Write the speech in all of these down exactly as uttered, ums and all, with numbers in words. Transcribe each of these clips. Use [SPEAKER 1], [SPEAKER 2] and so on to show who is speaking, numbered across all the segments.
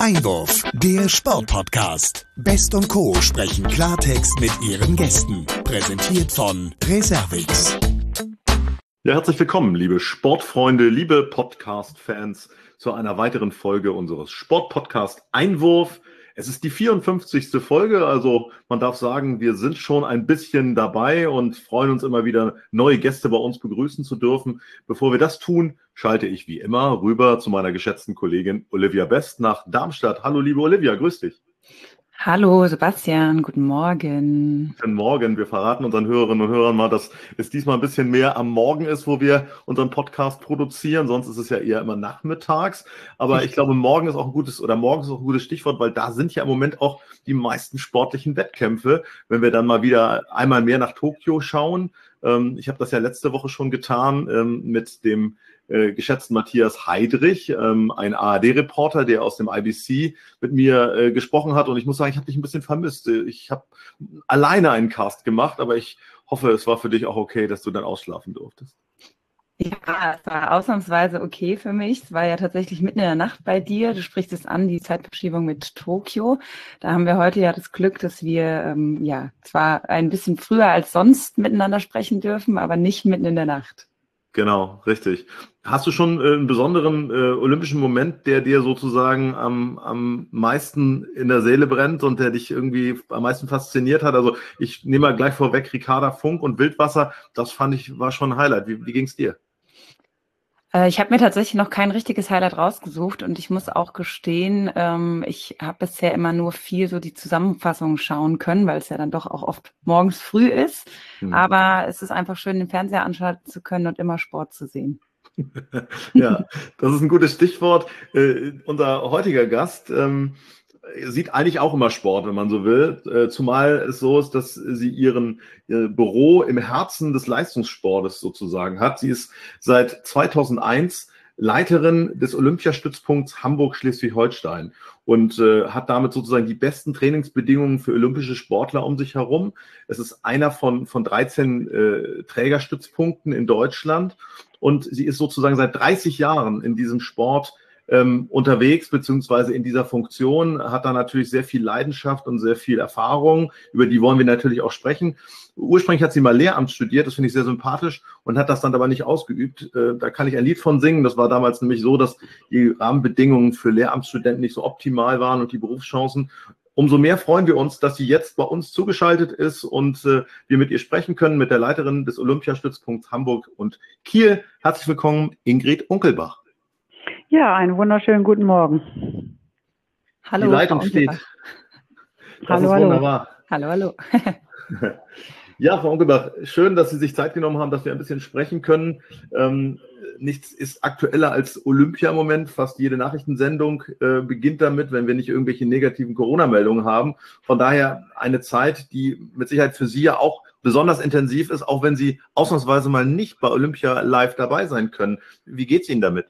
[SPEAKER 1] Einwurf, der Sportpodcast. Best und Co. sprechen Klartext mit ihren Gästen. Präsentiert von Reservix.
[SPEAKER 2] Ja, herzlich willkommen, liebe Sportfreunde, liebe Podcast-Fans, zu einer weiteren Folge unseres Sportpodcast Einwurf. Es ist die vierundfünfzigste Folge, also man darf sagen, wir sind schon ein bisschen dabei und freuen uns immer wieder, neue Gäste bei uns begrüßen zu dürfen. Bevor wir das tun, schalte ich wie immer rüber zu meiner geschätzten Kollegin Olivia Best nach Darmstadt. Hallo, liebe Olivia, grüß dich.
[SPEAKER 3] Hallo Sebastian, guten Morgen.
[SPEAKER 2] Guten Morgen. Wir verraten unseren Hörerinnen und Hörern mal, dass es diesmal ein bisschen mehr am Morgen ist, wo wir unseren Podcast produzieren. Sonst ist es ja eher immer nachmittags. Aber ich glaube, morgen ist auch ein gutes oder morgen ist auch ein gutes Stichwort, weil da sind ja im Moment auch die meisten sportlichen Wettkämpfe. Wenn wir dann mal wieder einmal mehr nach Tokio schauen. Ähm, ich habe das ja letzte Woche schon getan ähm, mit dem Äh, geschätzten Matthias Heidrich, ähm, ein A R D-Reporter, der aus dem I B C mit mir äh, gesprochen hat. Und ich muss sagen, ich habe dich ein bisschen vermisst. Ich habe alleine einen Cast gemacht, aber ich hoffe, es war für dich auch okay, dass du dann ausschlafen durftest.
[SPEAKER 3] Ja, es war ausnahmsweise okay für mich. Es war ja tatsächlich mitten in der Nacht bei dir. Du sprichst es an, die Zeitverschiebung mit Tokio. Da haben wir heute ja das Glück, dass wir ähm, ja zwar ein bisschen früher als sonst miteinander sprechen dürfen, aber nicht mitten in der Nacht.
[SPEAKER 2] Genau, richtig. Hast du schon äh, einen besonderen äh, olympischen Moment, der dir sozusagen am, am meisten in der Seele brennt und der dich irgendwie am meisten fasziniert hat? Also ich nehme mal gleich vorweg, Ricarda Funk und Wildwasser, das fand ich, war schon ein Highlight. Wie, wie ging es dir?
[SPEAKER 3] Ich habe mir tatsächlich noch kein richtiges Highlight rausgesucht und ich muss auch gestehen, ähm, ich habe bisher immer nur viel so die Zusammenfassung schauen können, weil es ja dann doch auch oft morgens früh ist. Hm. Aber es ist einfach schön, den Fernseher anschalten zu können und immer Sport zu sehen.
[SPEAKER 2] Ja, das ist ein gutes Stichwort. Äh, unser heutiger Gast ähm, sieht eigentlich auch immer Sport, wenn man so will. Äh, zumal es so ist, dass sie ihren ihr Büro im Herzen des Leistungssportes sozusagen hat. Sie ist seit zweitausendeins Leiterin des Olympiastützpunkts Hamburg-Schleswig-Holstein und äh, hat damit sozusagen die besten Trainingsbedingungen für olympische Sportler um sich herum. Es ist einer von, von dreizehn äh, Trägerstützpunkten in Deutschland und sie ist sozusagen seit dreißig Jahren in diesem Sport Ähm, unterwegs, beziehungsweise in dieser Funktion, hat da natürlich sehr viel Leidenschaft und sehr viel Erfahrung, über die wollen wir natürlich auch sprechen. Ursprünglich hat sie mal Lehramt studiert, das finde ich sehr sympathisch, und hat das dann aber nicht ausgeübt. Äh, da kann ich ein Lied von singen. Das war damals nämlich so, dass die Rahmenbedingungen für Lehramtsstudenten nicht so optimal waren und die Berufschancen. Umso mehr freuen wir uns, dass sie jetzt bei uns zugeschaltet ist und äh, wir mit ihr sprechen können, mit der Leiterin des Olympiastützpunkts Hamburg und Kiel. Herzlich willkommen, Ingrid Unkelbach.
[SPEAKER 4] Ja, einen wunderschönen guten Morgen.
[SPEAKER 3] Hallo.
[SPEAKER 2] Die Leitung steht. Das
[SPEAKER 4] hallo,
[SPEAKER 2] ist
[SPEAKER 4] hallo.
[SPEAKER 2] wunderbar.
[SPEAKER 3] Hallo, hallo.
[SPEAKER 2] Ja, Frau Unkelbach, schön, dass Sie sich Zeit genommen haben, dass wir ein bisschen sprechen können. Ähm, nichts ist aktueller als Olympia im Moment. Fast jede Nachrichtensendung äh, beginnt damit, wenn wir nicht irgendwelche negativen Corona-Meldungen haben. Von daher eine Zeit, die mit Sicherheit für Sie ja auch besonders intensiv ist, auch wenn Sie ausnahmsweise mal nicht bei Olympia live dabei sein können. Wie geht's Ihnen damit?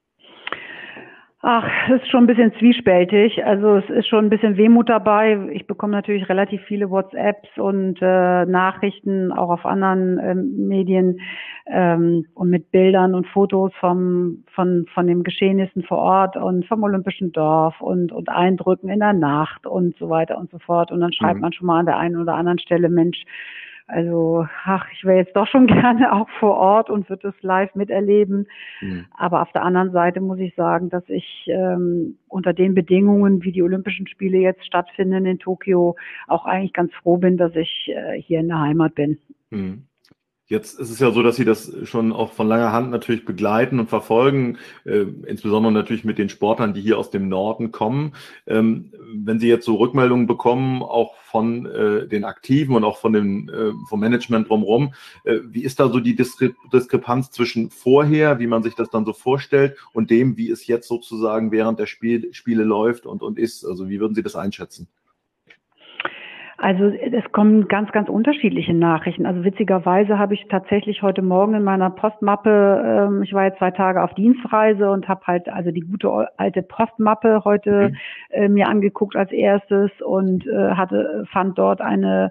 [SPEAKER 4] Ach, es ist schon ein bisschen zwiespältig. Also es ist schon ein bisschen Wehmut dabei. Ich bekomme natürlich relativ viele WhatsApps und äh, Nachrichten auch auf anderen ähm, Medien ähm, und mit Bildern und Fotos vom von von den Geschehnissen vor Ort und vom Olympischen Dorf und und Eindrücken in der Nacht und so weiter und so fort. Und dann schreibt mhm. man schon mal an der einen oder anderen Stelle, Mensch, also, ach, ich wäre jetzt doch schon gerne auch vor Ort und würde es live miterleben. Mhm. Aber auf der anderen Seite muss ich sagen, dass ich ähm, unter den Bedingungen, wie die Olympischen Spiele jetzt stattfinden in Tokio, auch eigentlich ganz froh bin, dass ich äh, hier in der Heimat bin.
[SPEAKER 2] Mhm. Jetzt ist es ja so, dass Sie das schon auch von langer Hand natürlich begleiten und verfolgen, äh, insbesondere natürlich mit den Sportlern, die hier aus dem Norden kommen. Ähm, wenn Sie jetzt so Rückmeldungen bekommen, auch von äh, den Aktiven und auch von dem äh, vom Management drumherum, äh, wie ist da so die Diskre- Diskrepanz zwischen vorher, wie man sich das dann so vorstellt, und dem, wie es jetzt sozusagen während der Spiel, Spiele läuft und, und ist? Also wie würden Sie das einschätzen?
[SPEAKER 4] Also es kommen ganz, ganz unterschiedliche Nachrichten. Also witzigerweise habe ich tatsächlich heute Morgen in meiner Postmappe, ähm, ich war jetzt zwei Tage auf Dienstreise und habe halt also die gute alte Postmappe heute äh, mir angeguckt als erstes und äh, hatte fand dort eine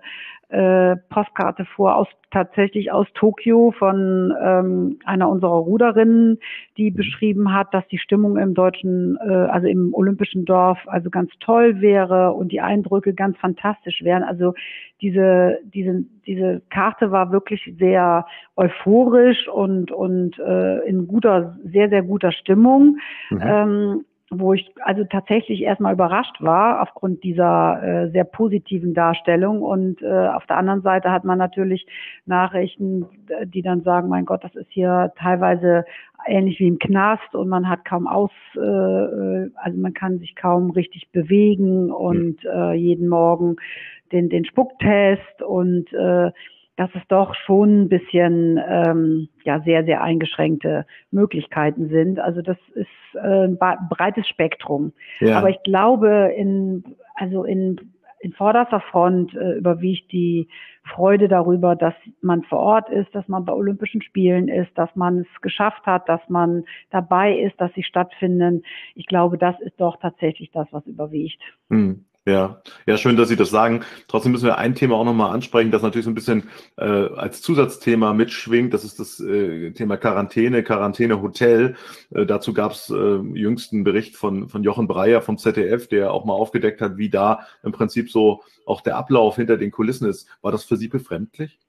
[SPEAKER 4] äh, Postkarte vor, aus tatsächlich aus Tokio von ähm, einer unserer Ruderinnen, die beschrieben hat, dass die Stimmung im deutschen, äh, also im olympischen Dorf, also ganz toll wäre und die Eindrücke ganz fantastisch wären. Also diese diese diese Karte war wirklich sehr euphorisch und und äh, in guter, sehr sehr guter Stimmung. Mhm. Ähm, wo ich also tatsächlich erstmal überrascht war aufgrund dieser äh, sehr positiven Darstellung. Und äh, auf der anderen Seite hat man natürlich Nachrichten, die dann sagen, mein Gott, das ist hier teilweise ähnlich wie im Knast und man hat kaum aus, äh, also man kann sich kaum richtig bewegen und äh, jeden Morgen den, den Spucktest und äh, dass es doch schon ein bisschen ähm, ja sehr, sehr eingeschränkte Möglichkeiten sind. Also das ist äh, ein breites Spektrum. Ja. Aber ich glaube, in also in, in vorderster Front äh, überwiegt die Freude darüber, dass man vor Ort ist, dass man bei Olympischen Spielen ist, dass man es geschafft hat, dass man dabei ist, dass sie stattfinden. Ich glaube, das ist doch tatsächlich das, was überwiegt.
[SPEAKER 2] Hm. Ja, ja, schön, dass Sie das sagen. Trotzdem müssen wir ein Thema auch nochmal ansprechen, das natürlich so ein bisschen äh, als Zusatzthema mitschwingt. Das ist das äh, Thema Quarantäne, Quarantäne-Hotel. Äh, dazu gab es äh, jüngsten Bericht von, von Jochen Breyer vom Z D F, der auch mal aufgedeckt hat, wie da im Prinzip so auch der Ablauf hinter den Kulissen ist. War das für Sie befremdlich?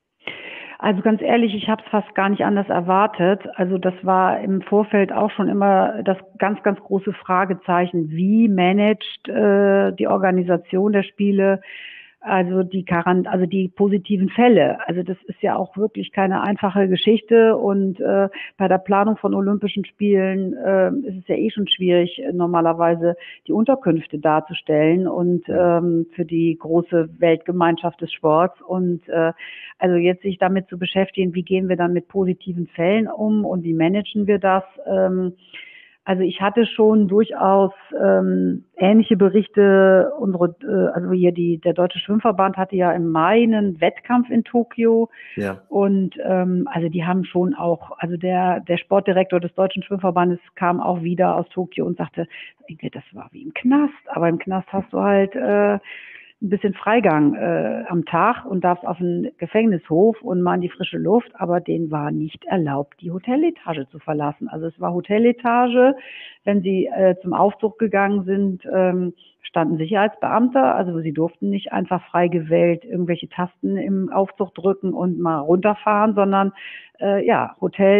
[SPEAKER 4] Also ganz ehrlich, ich habe es fast gar nicht anders erwartet. Also das war im Vorfeld auch schon immer das ganz, ganz große Fragezeichen. Wie managt äh, die Organisation der Spiele also die Quarant also die positiven Fälle? Also das ist ja auch wirklich keine einfache Geschichte und äh, bei der Planung von Olympischen Spielen äh, ist es ja eh schon schwierig, normalerweise die Unterkünfte darzustellen und ähm, für die große Weltgemeinschaft des Sports und äh, also jetzt sich damit zu beschäftigen, wie gehen wir dann mit positiven Fällen um und wie managen wir das? Ähm, Also ich hatte schon durchaus ähm, ähnliche Berichte. Unsere, äh, also hier die der Deutsche Schwimmverband hatte ja im Mai einen Wettkampf in Tokio. Ja. Und ähm, also die haben schon auch, also der der Sportdirektor des Deutschen Schwimmverbandes kam auch wieder aus Tokio und sagte, das war wie im Knast. Aber im Knast hast du halt äh, ein bisschen Freigang äh, am Tag und darfst auf den Gefängnishof und mal in die frische Luft, aber denen war nicht erlaubt, die Hoteletage zu verlassen. Also es war Hoteletage, wenn sie äh, zum Aufzug gegangen sind, ähm, standen Sicherheitsbeamte, also sie durften nicht einfach frei gewählt irgendwelche Tasten im Aufzug drücken und mal runterfahren, sondern äh, ja,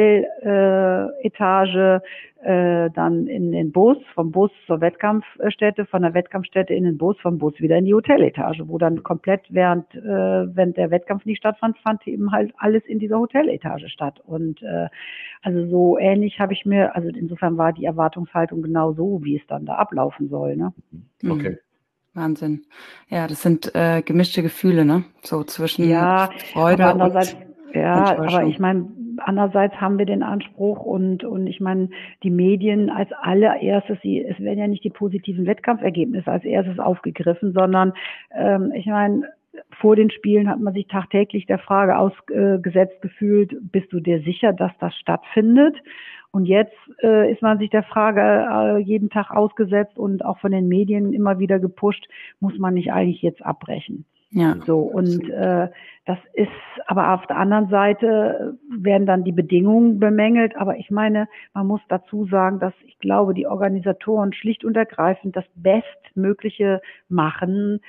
[SPEAKER 4] Hoteletage, äh, dann in den Bus, vom Bus zur Wettkampfstätte, von der Wettkampfstätte in den Bus, vom Bus wieder in die Hoteletage, wo dann komplett während, äh, wenn der Wettkampf nicht stattfand, fand eben halt alles in dieser Hoteletage statt. Und äh, also so ähnlich habe ich mir, also insofern war die Erwartungshaltung genau so, wie es dann da ablaufen soll, ne?
[SPEAKER 2] Okay.
[SPEAKER 3] Wahnsinn. Ja, das sind äh, gemischte Gefühle, ne? So zwischen
[SPEAKER 4] ja,
[SPEAKER 3] Freude
[SPEAKER 4] aber andererseits,
[SPEAKER 3] und
[SPEAKER 4] ja, aber ich meine, andererseits haben wir den Anspruch und und ich meine, die Medien als allererstes, sie, es werden ja nicht die positiven Wettkampfergebnisse als erstes aufgegriffen, sondern ähm, ich meine, vor den Spielen hat man sich tagtäglich der Frage ausgesetzt äh, gefühlt, bist du dir sicher, dass das stattfindet? Und jetzt äh, ist man sich der Frage äh, jeden Tag ausgesetzt und auch von den Medien immer wieder gepusht, muss man nicht eigentlich jetzt abbrechen? Ja. So, und äh, das ist, aber auf der anderen Seite werden dann die Bedingungen bemängelt. Aber ich meine, man muss dazu sagen, dass ich glaube, die Organisatoren schlicht und ergreifend das Bestmögliche machen,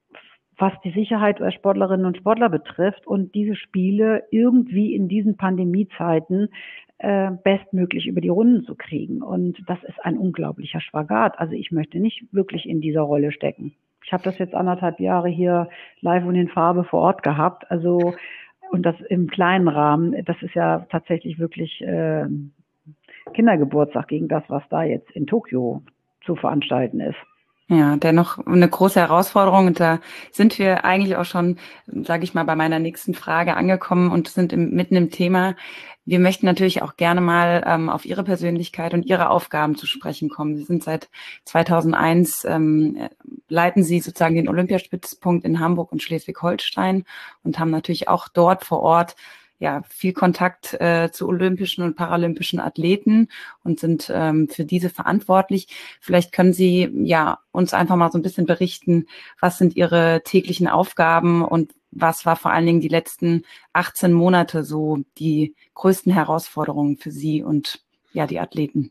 [SPEAKER 4] was die Sicherheit der Sportlerinnen und Sportler betrifft und diese Spiele irgendwie in diesen Pandemiezeiten äh, bestmöglich über die Runden zu kriegen. Und das ist ein unglaublicher Spagat. Also ich möchte nicht wirklich in dieser Rolle stecken. Ich habe das jetzt anderthalb Jahre hier live und in Farbe vor Ort gehabt. Also und das im kleinen Rahmen. Das ist ja tatsächlich wirklich äh, Kindergeburtstag gegen das, was da jetzt in Tokio zu veranstalten ist.
[SPEAKER 3] Ja, dennoch eine große Herausforderung und da sind wir eigentlich auch schon, sage ich mal, bei meiner nächsten Frage angekommen und sind im, mitten im Thema. Wir möchten natürlich auch gerne mal ähm, auf Ihre Persönlichkeit und Ihre Aufgaben zu sprechen kommen. Sie sind seit zweitausendeins, ähm, leiten Sie sozusagen den Olympiastützpunkt in Hamburg und Schleswig-Holstein und haben natürlich auch dort vor Ort ja viel Kontakt äh, zu olympischen und paralympischen Athleten und sind ähm, für diese verantwortlich. Vielleicht können Sie ja uns einfach mal so ein bisschen berichten, was sind Ihre täglichen Aufgaben und was war vor allen Dingen die letzten achtzehn Monate so die größten Herausforderungen für Sie und ja die Athleten?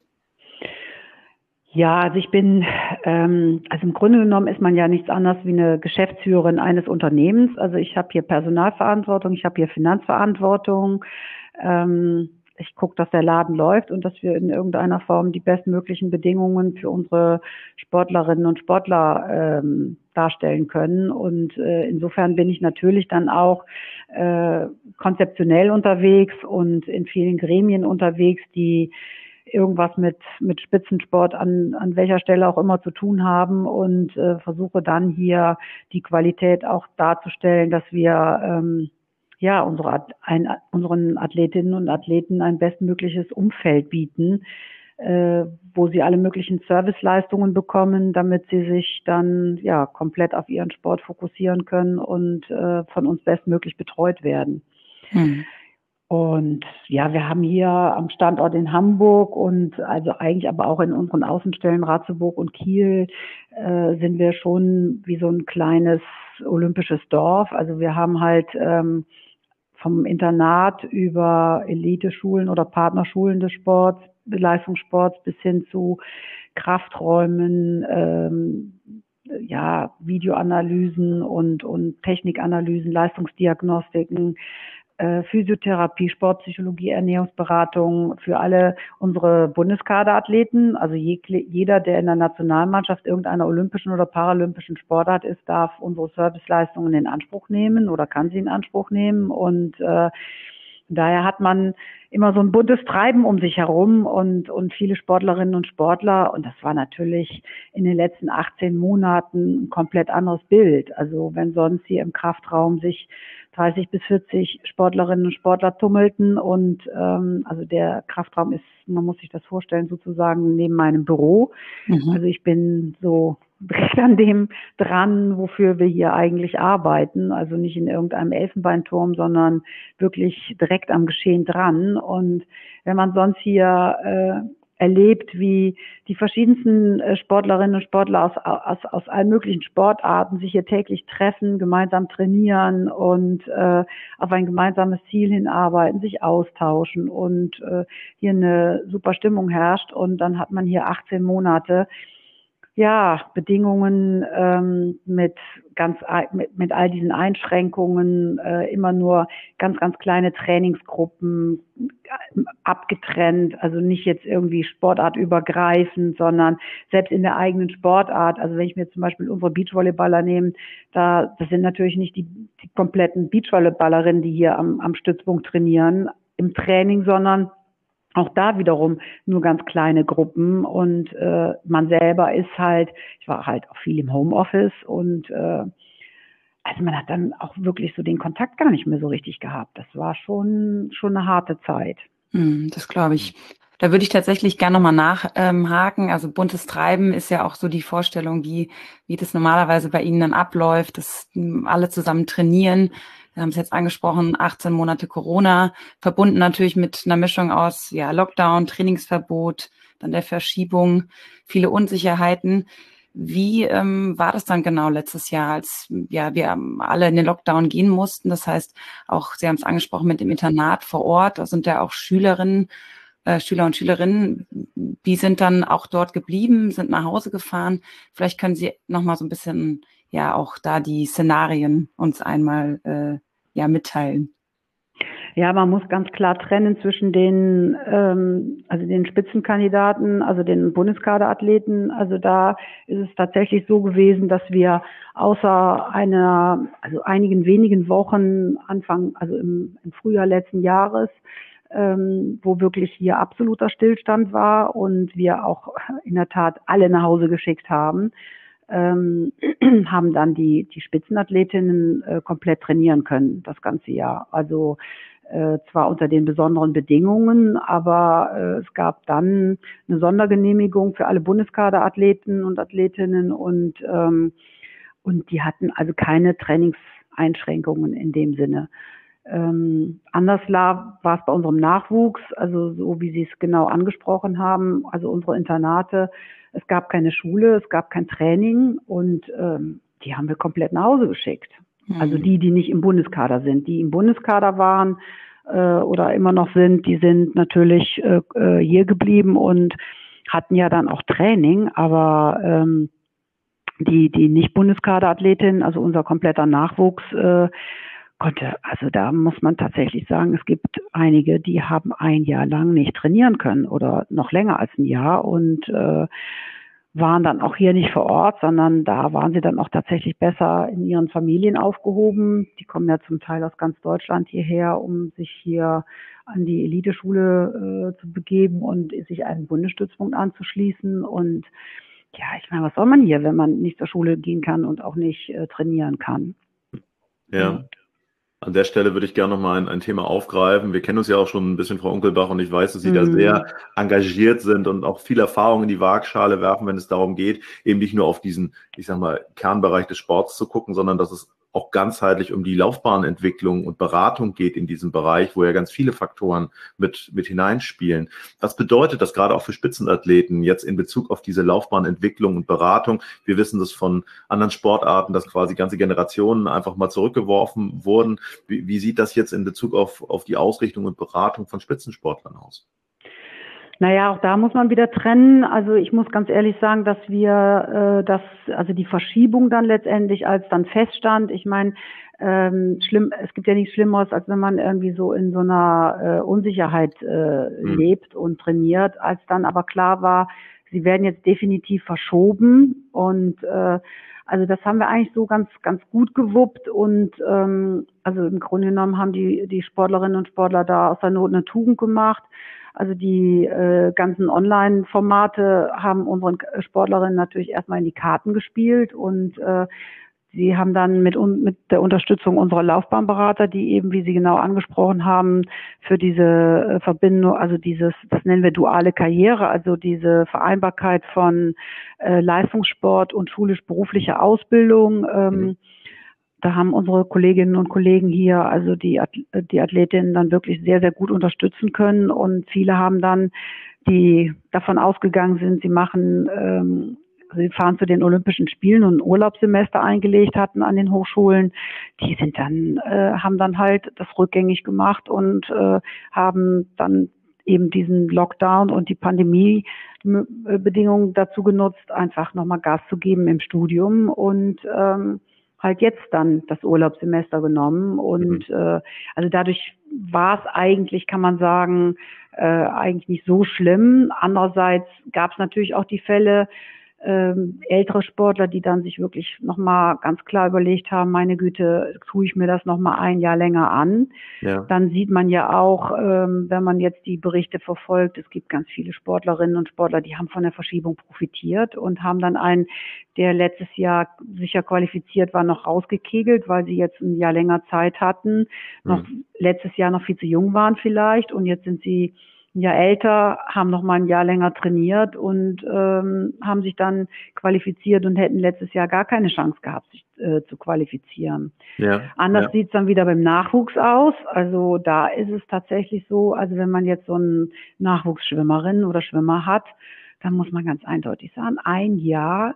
[SPEAKER 4] Ja, also ich bin, ähm, also im Grunde genommen ist man ja nichts anderes wie eine Geschäftsführerin eines Unternehmens. Also ich habe hier Personalverantwortung, ich habe hier Finanzverantwortung. Ähm, ich gucke, dass der Laden läuft und dass wir in irgendeiner Form die bestmöglichen Bedingungen für unsere Sportlerinnen und Sportler ähm, darstellen können. Und äh, insofern bin ich natürlich dann auch äh, konzeptionell unterwegs und in vielen Gremien unterwegs, die irgendwas mit mit Spitzensport an an welcher Stelle auch immer zu tun haben und äh, versuche dann hier die Qualität auch darzustellen, dass wir ähm, ja unsere ein, unseren Athletinnen und Athleten ein bestmögliches Umfeld bieten, äh, wo sie alle möglichen Serviceleistungen bekommen, damit sie sich dann ja komplett auf ihren Sport fokussieren können und äh, von uns bestmöglich betreut werden. Hm. Und ja, wir haben hier am Standort in Hamburg und also eigentlich aber auch in unseren Außenstellen Ratzeburg und Kiel äh, sind wir schon wie so ein kleines olympisches Dorf. Also wir haben halt ähm, vom Internat über Eliteschulen oder Partnerschulen des Sports, Leistungssports bis hin zu Krafträumen, ähm, ja, Videoanalysen und, und Technikanalysen, Leistungsdiagnostiken, Physiotherapie, Sportpsychologie, Ernährungsberatung für alle unsere Bundeskaderathleten. Also jeder, der in der Nationalmannschaft irgendeiner olympischen oder paralympischen Sportart ist, darf unsere Serviceleistungen in Anspruch nehmen oder kann sie in Anspruch nehmen. Und äh, daher hat man immer so ein buntes Treiben um sich herum und, und viele Sportlerinnen und Sportler. Und das war natürlich in den letzten achtzehn Monaten ein komplett anderes Bild. Also wenn sonst hier im Kraftraum sich dreißig bis vierzig Sportlerinnen und Sportler tummelten und ähm, also der Kraftraum ist, man muss sich das vorstellen, sozusagen neben meinem Büro. Mhm. Also ich bin so direkt an dem dran, wofür wir hier eigentlich arbeiten. Also nicht in irgendeinem Elfenbeinturm, sondern wirklich direkt am Geschehen dran. Und wenn man sonst hier äh, erlebt, wie die verschiedensten Sportlerinnen und Sportler aus, aus, aus allen möglichen Sportarten sich hier täglich treffen, gemeinsam trainieren und äh, auf ein gemeinsames Ziel hinarbeiten, sich austauschen und äh, hier eine super Stimmung herrscht. Und dann hat man hier achtzehn Monate ja, Bedingungen ähm, mit ganz mit, mit all diesen Einschränkungen, äh, immer nur ganz, ganz kleine Trainingsgruppen äh, abgetrennt, also nicht jetzt irgendwie sportartübergreifend, sondern selbst in der eigenen Sportart. Also wenn ich mir zum Beispiel unsere Beachvolleyballer nehme, da das sind natürlich nicht die, die kompletten Beachvolleyballerinnen, die hier am, am Stützpunkt trainieren im Training, sondern auch da wiederum nur ganz kleine Gruppen und äh, man selber ist halt, ich war halt auch viel im Homeoffice und äh, also man hat dann auch wirklich so den Kontakt gar nicht mehr so richtig gehabt. Das war schon schon eine harte Zeit.
[SPEAKER 3] Hm, das glaube ich. Da würde ich tatsächlich gerne nochmal nachhaken. Also buntes Treiben ist ja auch so die Vorstellung, wie wie das normalerweise bei Ihnen dann abläuft, dass alle zusammen trainieren. Wir haben es jetzt angesprochen, achtzehn Monate Corona, verbunden natürlich mit einer Mischung aus ja Lockdown, Trainingsverbot, dann der Verschiebung, viele Unsicherheiten. Wie ähm, war das dann genau letztes Jahr, als ja wir alle in den Lockdown gehen mussten? Das heißt, auch Sie haben es angesprochen mit dem Internat vor Ort, da sind ja auch Schülerinnen, äh, Schüler und Schülerinnen, die sind dann auch dort geblieben, sind nach Hause gefahren. Vielleicht können Sie noch mal so ein bisschen ja auch da die Szenarien uns einmal äh, ja mitteilen.
[SPEAKER 4] Ja, man muss ganz klar trennen zwischen den, ähm, also den Spitzenkandidaten, also den Bundeskaderathleten. Also da ist es tatsächlich so gewesen, dass wir außer einer, also einigen wenigen Wochen Anfang, also im, im Frühjahr letzten Jahres, ähm, wo wirklich hier absoluter Stillstand war und wir auch in der Tat alle nach Hause geschickt haben, Ähm, haben dann die, die Spitzenathletinnen äh, komplett trainieren können, das ganze Jahr. Also äh, zwar unter den besonderen Bedingungen, aber äh, es gab dann eine Sondergenehmigung für alle Bundeskaderathleten und Athletinnen und, ähm, und die hatten also keine Trainingseinschränkungen in dem Sinne. Ähm, anders war es bei unserem Nachwuchs, also so wie Sie es genau angesprochen haben, also unsere Internate, es gab keine Schule, es gab kein Training und ähm, die haben wir komplett nach Hause geschickt.
[SPEAKER 3] Mhm.
[SPEAKER 4] Also die, die nicht im Bundeskader sind. Die im Bundeskader waren äh, oder immer noch sind, die sind natürlich äh, hier geblieben und hatten ja dann auch Training, aber ähm, die, die nicht Bundeskaderathletin, also unser kompletter Nachwuchs, äh, konnte, also da muss man tatsächlich sagen, es gibt einige, die haben ein Jahr lang nicht trainieren können oder noch länger als ein Jahr und äh, waren dann auch hier nicht vor Ort, sondern da waren sie dann auch tatsächlich besser in ihren Familien aufgehoben. Die kommen ja zum Teil aus ganz Deutschland hierher, um sich hier an die Eliteschule äh, zu begeben und sich einen Bundesstützpunkt anzuschließen. Und ja, ich meine, was soll man hier, wenn man nicht zur Schule gehen kann und auch nicht äh, trainieren kann?
[SPEAKER 2] Ja. An der Stelle würde ich gerne noch mal ein, ein Thema aufgreifen. Wir kennen uns ja auch schon ein bisschen, Frau Unkelbach, und ich weiß, dass Sie da
[SPEAKER 4] Mhm.
[SPEAKER 2] sehr engagiert sind und auch viel Erfahrung in die Waagschale werfen, wenn es darum geht, eben nicht nur auf diesen, ich sag mal, Kernbereich des Sports zu gucken, sondern dass es auch ganzheitlich um die Laufbahnentwicklung und Beratung geht in diesem Bereich, wo ja ganz viele Faktoren mit, mit hineinspielen. Was bedeutet das gerade auch für Spitzenathleten jetzt in Bezug auf diese Laufbahnentwicklung und Beratung? Wir wissen das von anderen Sportarten, dass quasi ganze Generationen einfach mal zurückgeworfen wurden. Wie, wie sieht das jetzt in Bezug auf, auf die Ausrichtung und Beratung von Spitzensportlern aus?
[SPEAKER 4] Naja, auch da muss man wieder trennen. Also ich muss ganz ehrlich sagen, dass wir, äh, dass also die Verschiebung dann letztendlich, als dann feststand, ich meine, ähm, schlimm, es gibt ja nichts Schlimmeres, als wenn man irgendwie so in so einer äh, Unsicherheit äh,
[SPEAKER 2] Hm.
[SPEAKER 4] lebt und trainiert, als dann aber klar war, sie werden jetzt definitiv verschoben und äh, also das haben wir eigentlich so ganz ganz gut gewuppt und ähm, also im Grunde genommen haben die die Sportlerinnen und Sportler da aus der Not eine Tugend gemacht. Also die äh, ganzen Online-Formate haben unseren Sportlerinnen natürlich erstmal in die Karten gespielt und äh, sie haben dann mit, mit der Unterstützung unserer Laufbahnberater, die eben, wie Sie genau angesprochen haben, für diese äh, Verbindung, also dieses, das nennen wir duale Karriere, also diese Vereinbarkeit von äh, Leistungssport und schulisch-beruflicher Ausbildung, ähm,
[SPEAKER 2] Mhm.
[SPEAKER 4] da haben unsere Kolleginnen und Kollegen hier, also die, die Athletinnen dann wirklich sehr, sehr gut unterstützen können. Und viele haben dann, die davon ausgegangen sind, sie machen, ähm, sie fahren zu den Olympischen Spielen und ein Urlaubssemester eingelegt hatten an den Hochschulen, die sind dann, äh, haben dann halt das rückgängig gemacht und äh, haben dann eben diesen Lockdown und die Pandemiebedingungen dazu genutzt, einfach nochmal Gas zu geben im Studium und ähm, halt jetzt dann das Urlaubssemester genommen und mhm. äh, also dadurch war es eigentlich, kann man sagen, äh, eigentlich nicht so schlimm. Andererseits gab es natürlich auch die Fälle, ähm, ältere Sportler, die dann sich wirklich nochmal ganz klar überlegt haben, meine Güte, tue ich mir das nochmal ein Jahr länger an. Ja. Dann sieht man ja auch, ähm, wenn man jetzt die Berichte verfolgt, es gibt ganz viele Sportlerinnen und Sportler, die haben von der Verschiebung profitiert und haben dann einen, der letztes Jahr sicher qualifiziert war, noch rausgekegelt, weil sie jetzt ein Jahr länger Zeit hatten, noch mhm. letztes Jahr noch viel zu jung waren vielleicht und jetzt sind sie ein Jahr älter, haben noch mal ein Jahr länger trainiert und ähm, haben sich dann qualifiziert und hätten letztes Jahr gar keine Chance gehabt, sich äh, zu qualifizieren. Ja, Anders ja. sieht es dann wieder beim Nachwuchs aus. Also da ist es tatsächlich so, also wenn man jetzt so einen Nachwuchsschwimmerin oder Schwimmer hat, dann muss man ganz eindeutig sagen, ein Jahr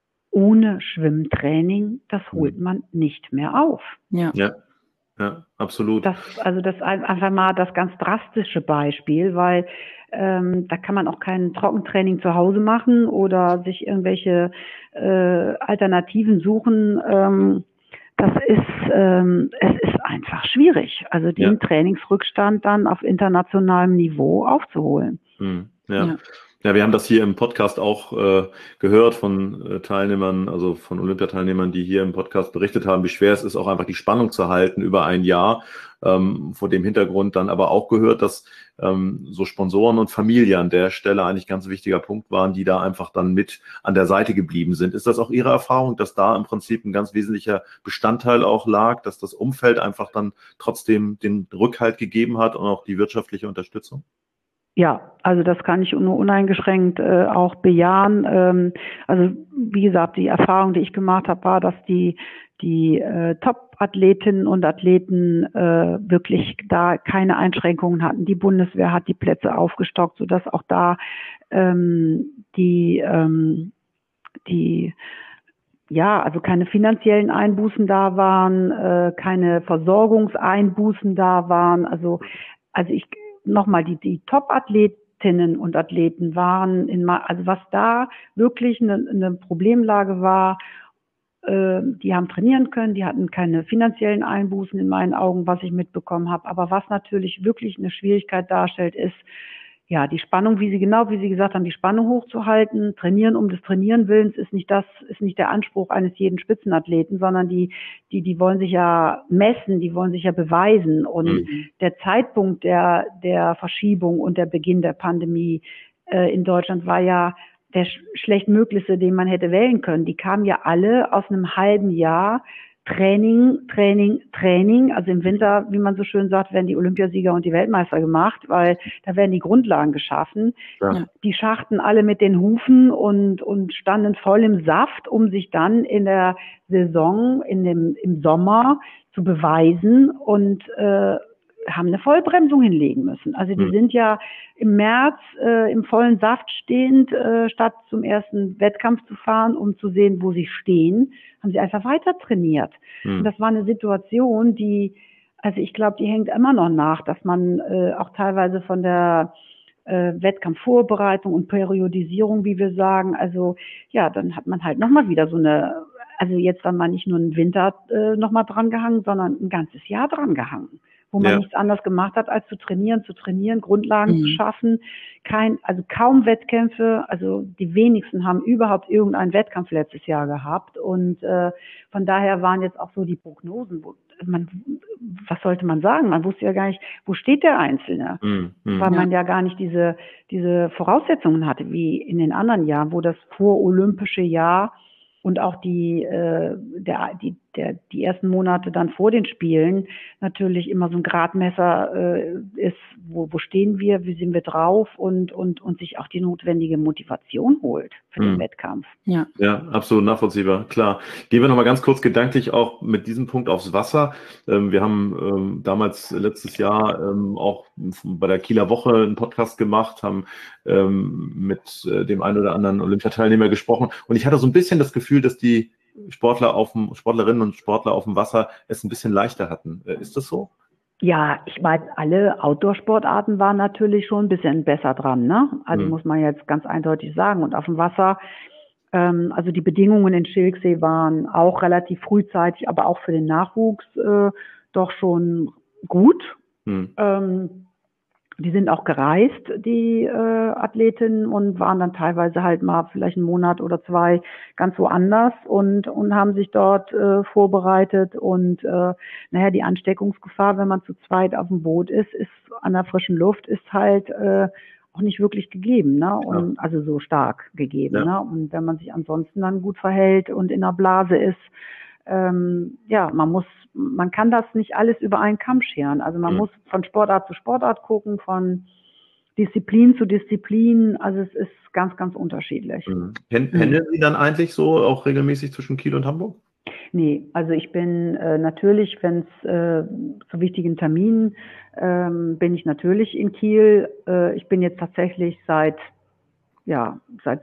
[SPEAKER 4] ohne Schwimmtraining, das holt man nicht mehr auf.
[SPEAKER 2] Ja. ja. Ja, absolut.
[SPEAKER 4] Das, also das ist einfach mal das ganz drastische Beispiel, weil ähm, da kann man auch kein Trockentraining zu Hause machen oder sich irgendwelche äh, Alternativen suchen. Ähm, das ist, ähm, es ist einfach schwierig, also den ja. Trainingsrückstand dann auf internationalem Niveau aufzuholen.
[SPEAKER 2] Hm, ja. ja. Ja, wir haben das hier im Podcast auch äh, gehört von äh, Teilnehmern, also von Olympiateilnehmern, die hier im Podcast berichtet haben, wie schwer es ist, auch einfach die Spannung zu halten über ein Jahr. Ähm, vor dem Hintergrund dann aber auch gehört, dass ähm, so Sponsoren und Familie an der Stelle eigentlich ganz wichtiger Punkt waren, die da einfach dann mit an der Seite geblieben sind. Ist das auch Ihre Erfahrung, dass da im Prinzip ein ganz wesentlicher Bestandteil auch lag, dass das Umfeld einfach dann trotzdem den Rückhalt gegeben hat und auch die wirtschaftliche Unterstützung?
[SPEAKER 4] Ja, also das kann ich nur uneingeschränkt äh, auch bejahen. Ähm, also wie gesagt, die Erfahrung, die ich gemacht habe, war, dass die die äh, Top-Athletinnen und Athleten äh, wirklich da keine Einschränkungen hatten. Die Bundeswehr hat die Plätze aufgestockt, sodass auch da ähm, die ähm, die ja, also keine finanziellen Einbußen da waren, äh, keine Versorgungseinbußen da waren. Also, also ich nochmal, die, die Top-Athletinnen und Athleten waren in, also was da wirklich eine, eine Problemlage war, äh, die haben trainieren können, die hatten keine finanziellen Einbußen in meinen Augen, was ich mitbekommen habe. Aber was natürlich wirklich eine Schwierigkeit darstellt, ist, ja, die Spannung, wie Sie genau, wie Sie gesagt haben, die Spannung hochzuhalten. Trainieren um des Trainieren Willens ist nicht das, ist nicht der Anspruch eines jeden Spitzenathleten, sondern die, die, die wollen sich ja messen, die wollen sich ja beweisen. Und mhm. der Zeitpunkt der, der Verschiebung und der Beginn der Pandemie äh, in Deutschland war ja der sch- schlechtmöglichste, den man hätte wählen können. Die kamen ja alle aus einem halben Jahr Training, Training, Training. Also im Winter, wie man so schön sagt, werden die Olympiasieger und die Weltmeister gemacht, weil da werden die Grundlagen geschaffen. Ja. Die schachten alle mit den Hufen und, und standen voll im Saft, um sich dann in der Saison, in dem, im Sommer zu beweisen und äh, haben eine Vollbremsung hinlegen müssen. Also die mhm. sind ja im März äh, im vollen Saft stehend, äh, statt zum ersten Wettkampf zu fahren, um zu sehen, wo sie stehen, haben sie einfach weiter trainiert. Mhm. Und das war eine Situation, die, also ich glaube, die hängt immer noch nach, dass man äh, auch teilweise von der äh, Wettkampfvorbereitung und Periodisierung, wie wir sagen, also ja, dann hat man halt nochmal wieder so eine, also jetzt dann mal nicht nur einen Winter äh, nochmal dran gehangen, sondern ein ganzes Jahr dran gehangen, wo man ja. nichts anderes gemacht hat, als zu trainieren, zu trainieren, Grundlagen mhm. zu schaffen. Kein, also kaum Wettkämpfe, also die wenigsten haben überhaupt irgendeinen Wettkampf letztes Jahr gehabt. Und äh, von daher waren jetzt auch so die Prognosen, wo man, was sollte man sagen? Man wusste ja gar nicht, wo steht der Einzelne? Mhm. Weil man ja gar nicht diese, diese Voraussetzungen hatte, wie in den anderen Jahren, wo das vorolympische Jahr und auch die, äh, der, die, der, die ersten Monate dann vor den Spielen natürlich immer so ein Gradmesser äh, ist, wo, wo stehen wir, wie sind wir drauf und, und, und sich auch die notwendige Motivation holt für den mhm. Wettkampf.
[SPEAKER 2] Ja. ja, absolut nachvollziehbar, klar. Gehen wir nochmal ganz kurz gedanklich auch mit diesem Punkt aufs Wasser. Ähm, wir haben ähm, damals letztes Jahr ähm, auch bei der Kieler Woche einen Podcast gemacht, haben ähm, mit äh, dem einen oder anderen Olympiateilnehmer gesprochen und ich hatte so ein bisschen das Gefühl, dass die Sportler auf dem, Sportlerinnen und Sportler auf dem Wasser es ein bisschen leichter hatten. Ist das so?
[SPEAKER 4] Ja, ich meine, alle Outdoor-Sportarten waren natürlich schon ein bisschen besser dran, ne? Also hm. muss man jetzt ganz eindeutig sagen. Und auf dem Wasser, ähm, also die Bedingungen in Schilksee waren auch relativ frühzeitig, aber auch für den Nachwuchs äh, doch schon gut. Hm. Ähm, Die sind auch gereist, die äh, Athletinnen, und waren dann teilweise halt mal vielleicht einen Monat oder zwei ganz woanders und und haben sich dort äh, vorbereitet. Und äh, naja, die Ansteckungsgefahr, wenn man zu zweit auf dem Boot ist, ist an der frischen Luft, ist halt äh, auch nicht wirklich gegeben, ne? Und ja. also so stark gegeben, ja. ne? Und wenn man sich ansonsten dann gut verhält und in der Blase ist, ähm, ja, man muss, man kann das nicht alles über einen Kamm scheren. Also man mhm. muss von Sportart zu Sportart gucken, von Disziplin zu Disziplin. Also es ist ganz, ganz unterschiedlich.
[SPEAKER 2] Mhm. Pendeln Sie dann eigentlich so auch regelmäßig zwischen Kiel und Hamburg?
[SPEAKER 4] Nee, also ich bin äh, natürlich, wenn es äh, zu wichtigen Terminen, ähm, bin ich natürlich in Kiel. Äh, ich bin jetzt tatsächlich seit Ja, seit,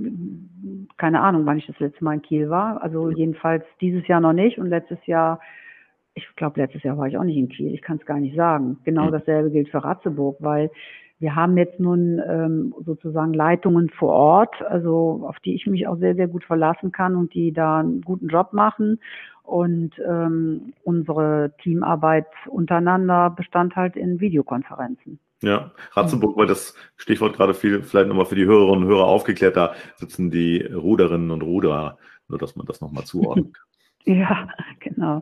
[SPEAKER 4] keine Ahnung, wann ich das letzte Mal in Kiel war. Also jedenfalls dieses Jahr noch nicht und letztes Jahr, ich glaube, letztes Jahr war ich auch nicht in Kiel. Ich kann es gar nicht sagen. Genau dasselbe gilt für Ratzeburg, weil wir haben jetzt nun ähm, sozusagen Leitungen vor Ort, also auf die ich mich auch sehr, sehr gut verlassen kann und die da einen guten Job machen. Und ähm, unsere Teamarbeit untereinander bestand halt in Videokonferenzen.
[SPEAKER 2] Ja, Ratzeburg, weil das Stichwort gerade viel, vielleicht nochmal für die Hörerinnen und Hörer aufgeklärt, da sitzen die Ruderinnen und Ruderer, nur dass man das nochmal zuordnen kann.
[SPEAKER 4] Ja, genau.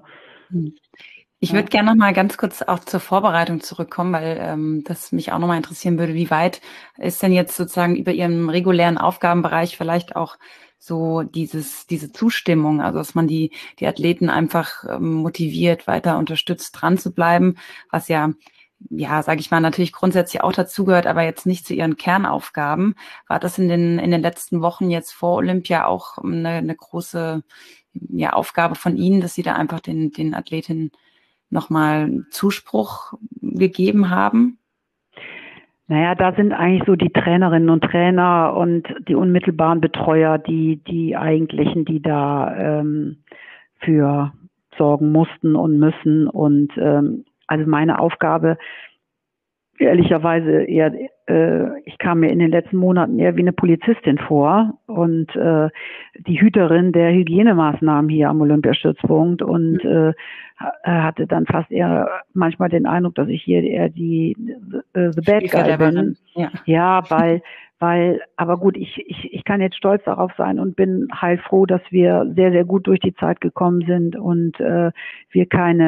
[SPEAKER 3] Ich würde gerne noch mal ganz kurz auch zur Vorbereitung zurückkommen, weil ähm, das mich auch noch mal interessieren würde, wie weit ist denn jetzt sozusagen über Ihren regulären Aufgabenbereich vielleicht auch so dieses diese Zustimmung, also dass man die die Athleten einfach ähm, motiviert, weiter unterstützt, dran zu bleiben, was ja ja, sage ich mal, natürlich grundsätzlich auch dazugehört, aber jetzt nicht zu ihren Kernaufgaben. War das in den in den letzten Wochen jetzt vor Olympia auch eine, eine große ja, Aufgabe von Ihnen, dass Sie da einfach den den Athletinnen nochmal Zuspruch gegeben haben?
[SPEAKER 4] Naja, da sind eigentlich so die Trainerinnen und Trainer und die unmittelbaren Betreuer, die, die eigentlichen, die da ähm, für sorgen mussten und müssen. Und ähm, also meine Aufgabe, ehrlicherweise eher, äh, ich kam mir in den letzten Monaten eher wie eine Polizistin vor und äh, die Hüterin der Hygienemaßnahmen hier am Olympiastützpunkt und äh, hatte dann fast eher manchmal den Eindruck, dass ich hier eher die the, the bad guy bin. Ja, ja weil Weil, aber gut, ich, ich, ich kann jetzt stolz darauf sein und bin heilfroh, dass wir sehr, sehr gut durch die Zeit gekommen sind und äh, wir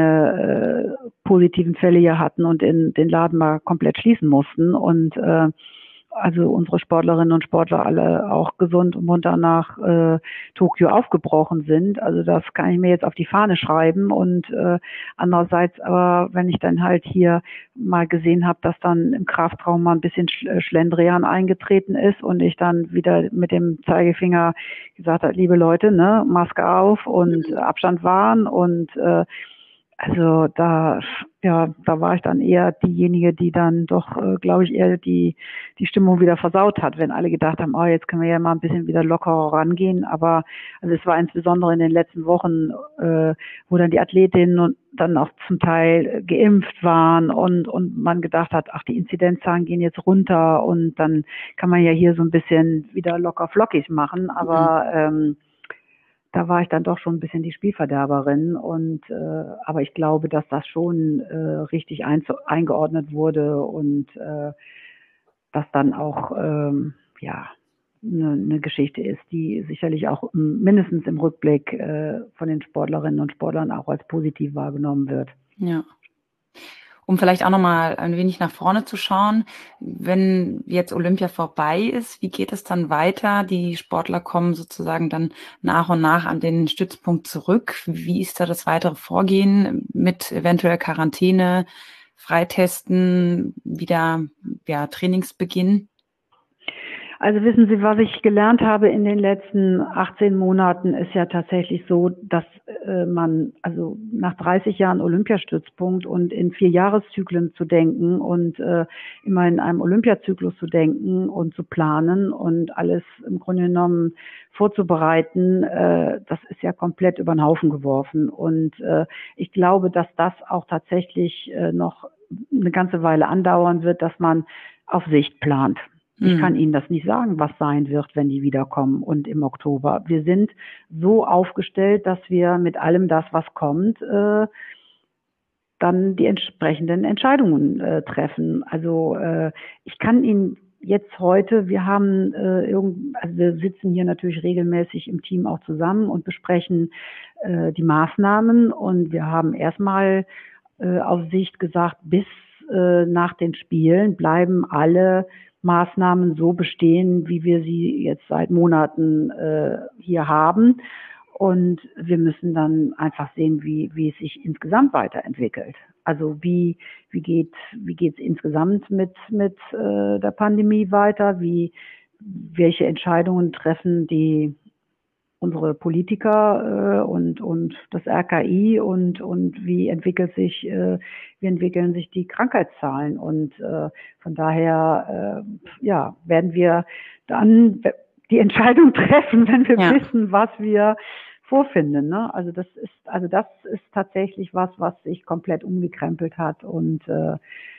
[SPEAKER 4] keine äh, positiven Fälle hier hatten und in den Laden mal komplett schließen mussten. Und äh, also unsere Sportlerinnen und Sportler alle auch gesund und munter nach äh, Tokio aufgebrochen sind. Also das kann ich mir jetzt auf die Fahne schreiben. Und äh, andererseits aber, wenn ich dann halt hier mal gesehen habe, dass dann im Kraftraum mal ein bisschen Schlendrian eingetreten ist und ich dann wieder mit dem Zeigefinger gesagt habe, liebe Leute, ne, Maske auf und Abstand wahren und äh, also da, ja, da war ich dann eher diejenige, die dann doch, äh, glaube ich, eher die die Stimmung wieder versaut hat, wenn alle gedacht haben, oh, jetzt können wir ja mal ein bisschen wieder lockerer rangehen. Aber also es war insbesondere in den letzten Wochen, äh, wo dann die Athletinnen dann auch zum Teil geimpft waren und und man gedacht hat, ach, die Inzidenzzahlen gehen jetzt runter und dann kann man ja hier so ein bisschen wieder locker flockig machen. Aber ähm, da war ich dann doch schon ein bisschen die Spielverderberin und äh, aber ich glaube, dass das schon äh, richtig ein, eingeordnet wurde und äh, dass dann auch ähm, ja eine, eine Geschichte ist, die sicherlich auch mindestens im Rückblick äh, von den Sportlerinnen und Sportlern auch als positiv wahrgenommen wird.
[SPEAKER 3] Ja. Um vielleicht auch nochmal ein wenig nach vorne zu schauen, wenn jetzt Olympia vorbei ist, wie geht es dann weiter? Die Sportler kommen sozusagen dann nach und nach an den Stützpunkt zurück. Wie ist da das weitere Vorgehen mit eventuell Quarantäne, Freitesten, wieder ja, Trainingsbeginn?
[SPEAKER 4] Also wissen Sie, was ich gelernt habe in den letzten achtzehn Monaten, ist ja tatsächlich so, dass äh, man also nach dreißig Jahren Olympiastützpunkt und in vier Jahreszyklen zu denken und äh, immer in einem Olympiazyklus zu denken und zu planen und alles im Grunde genommen vorzubereiten, äh, das ist ja komplett über den Haufen geworfen. Und äh, ich glaube, dass das auch tatsächlich äh, noch eine ganze Weile andauern wird, dass man auf Sicht plant. Ich kann Ihnen das nicht sagen, was sein wird, wenn die wiederkommen und im Oktober. Wir sind so aufgestellt, dass wir mit allem das, was kommt, äh, dann die entsprechenden Entscheidungen äh, treffen. Also äh, ich kann Ihnen jetzt heute, wir haben äh, irgend, also wir sitzen hier natürlich regelmäßig im Team auch zusammen und besprechen äh, die Maßnahmen und wir haben erstmal äh, auf Sicht gesagt, bis äh, nach den Spielen bleiben alle Maßnahmen so bestehen, wie wir sie jetzt seit Monaten äh, hier haben. Und wir müssen dann einfach sehen, wie, wie es sich insgesamt weiterentwickelt. Also wie, wie geht, wie geht es insgesamt mit, mit äh, der Pandemie weiter? Wie, welche Entscheidungen treffen die unsere Politiker äh, und und das R K I und und wie entwickelt sich äh, wie entwickeln sich die Krankheitszahlen und äh, von daher äh, ja werden wir dann die Entscheidung treffen, wenn wir ja. wissen, was wir vorfinden. Ne? Also das ist also das ist tatsächlich was, was sich komplett umgekrempelt hat und äh,